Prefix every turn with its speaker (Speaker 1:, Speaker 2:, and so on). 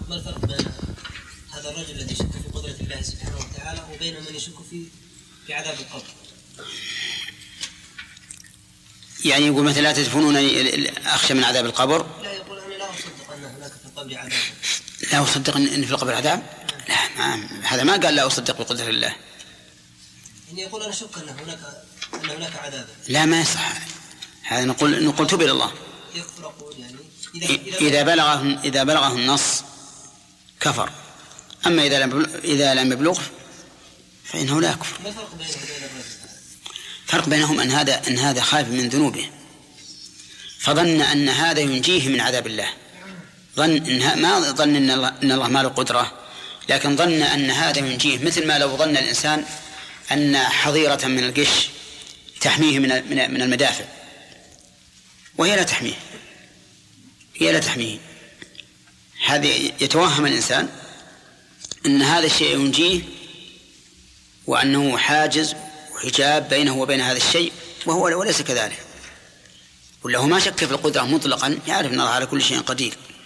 Speaker 1: ما الفرق بين هذا الرجل الذي يشك في قدرة الله سبحانه وتعالى وبين من يشك في عذاب القبر؟
Speaker 2: يعني يقول مثلا لا تدفنونني أخشى من عذاب القبر.
Speaker 1: لا، يقول أنا لا أصدق أن هناك في القبر عذاب.
Speaker 2: لا أصدق أن في القبر عذاب؟ لا، هذا ما قال لا أصدق بقدرة الله.
Speaker 1: يعني يقول أنا شك أن هناك عذاب.
Speaker 2: لا، ما يصح هذا. نقول تب إلى الله.
Speaker 1: يفرق يعني
Speaker 2: إذا بلغه النص كفر، أما إذا لم يبلغ فإنه لا يكفر.
Speaker 1: ما الفرق بينه وبين الرجل؟
Speaker 2: فرق بينهم أن هذا خائف من ذنوبه فظن أن هذا ينجيه من عذاب الله. ما ظن أن الله ما له قدرة، لكن ظن أن هذا ينجيه، مثل ما لو ظن الإنسان أن حظيرة من القش تحميه من المدافع وهي لا تحميه. هذا يتوهم الإنسان أن هذا الشيء ينجيه وأنه حاجز وحجاب بينه وبين هذا الشيء، وهو وليس كذلك. وله ما شك في القدرة مطلقا، يعرف أن الله على كل شيء قدير.